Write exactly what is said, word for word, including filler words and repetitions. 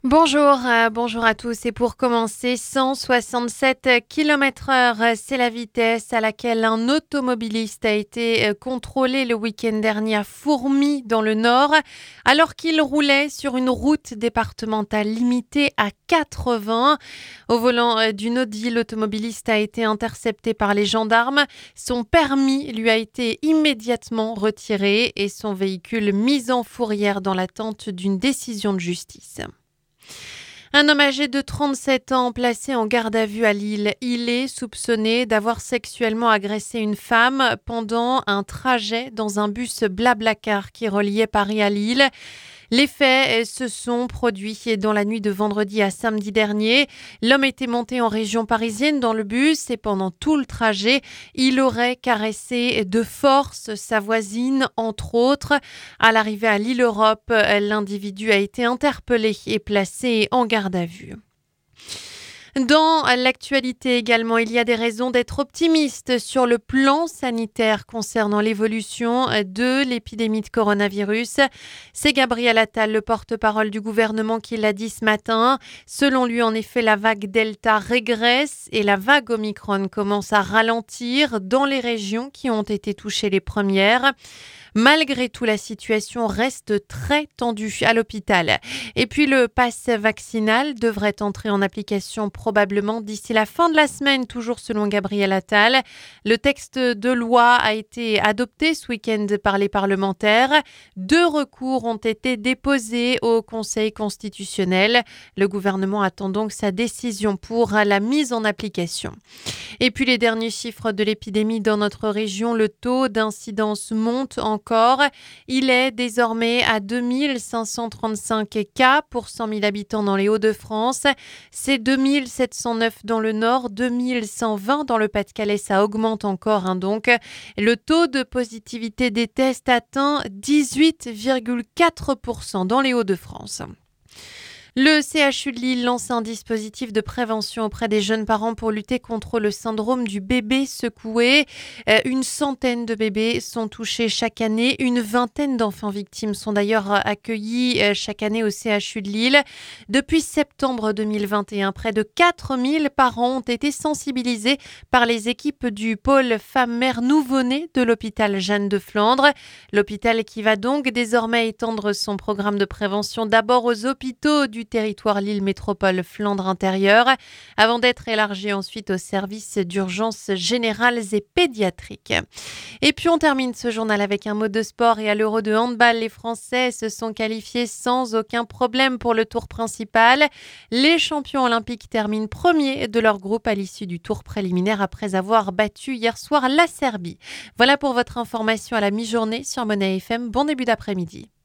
Bonjour, euh, bonjour à tous. Et pour commencer, cent soixante-sept kilomètres heure, c'est la vitesse à laquelle un automobiliste a été euh, contrôlé le week-end dernier à Fourmies dans le Nord, alors qu'il roulait sur une route départementale limitée à quatre-vingts. Au volant euh, d'une Audi, l'automobiliste a été intercepté par les gendarmes. Son permis lui a été immédiatement retiré et son véhicule mis en fourrière dans l'attente d'une décision de justice. Un homme âgé de trente-sept ans placé en garde à vue à Lille. Il est soupçonné d'avoir sexuellement agressé une femme pendant un trajet dans un bus Blablacar qui reliait Paris à Lille. Les faits se sont produits dans la nuit de vendredi à samedi dernier. L'homme était monté en région parisienne dans le bus et pendant tout le trajet, il aurait caressé de force sa voisine, entre autres. À l'arrivée à Lille-Europe, l'individu a été interpellé et placé en garde à vue. Dans l'actualité également, il y a des raisons d'être optimiste sur le plan sanitaire concernant l'évolution de l'épidémie de coronavirus. C'est Gabriel Attal, le porte-parole du gouvernement, qui l'a dit ce matin. Selon lui, en effet, la vague Delta régresse et la vague Omicron commence à ralentir dans les régions qui ont été touchées les premières. Malgré tout, la situation reste très tendue à l'hôpital. Et puis le pass vaccinal devrait entrer en application probablement d'ici la fin de la semaine, toujours selon Gabriel Attal. Le texte de loi a été adopté ce week-end par les parlementaires. Deux recours ont été déposés au Conseil constitutionnel. Le gouvernement attend donc sa décision pour la mise en application. Et puis les derniers chiffres de l'épidémie dans notre région, le taux d'incidence monte encore. Il est désormais à deux mille cinq cent trente-cinq cas pour cent mille habitants dans les Hauts-de-France. C'est deux mille sept cent neuf dans le Nord, deux mille cent vingt dans le Pas-de-Calais. Ça augmente encore hein, donc. Le taux de positivité des tests atteint dix-huit virgule quatre pour cent dans les Hauts-de-France. Le C H U de Lille lance un dispositif de prévention auprès des jeunes parents pour lutter contre le syndrome du bébé secoué. Euh, une centaine de bébés sont touchés chaque année. Une vingtaine d'enfants victimes sont d'ailleurs accueillis euh, chaque année au C H U de Lille. Depuis septembre deux mille vingt et un, près de quatre mille parents ont été sensibilisés par les équipes du pôle femmes-mères nouveau-nés de l'hôpital Jeanne de Flandre. L'hôpital qui va donc désormais étendre son programme de prévention d'abord aux hôpitaux du territoire Lille Métropole Flandre intérieure, avant d'être élargi ensuite aux services d'urgence générales et pédiatriques. Et puis on termine ce journal avec un mot de sport et à l'Euro de handball, les Français se sont qualifiés sans aucun problème pour le tour principal. Les champions olympiques terminent premiers de leur groupe à l'issue du tour préliminaire après avoir battu hier soir la Serbie. Voilà pour votre information à la mi-journée sur Monnaie F M. Bon début d'après-midi.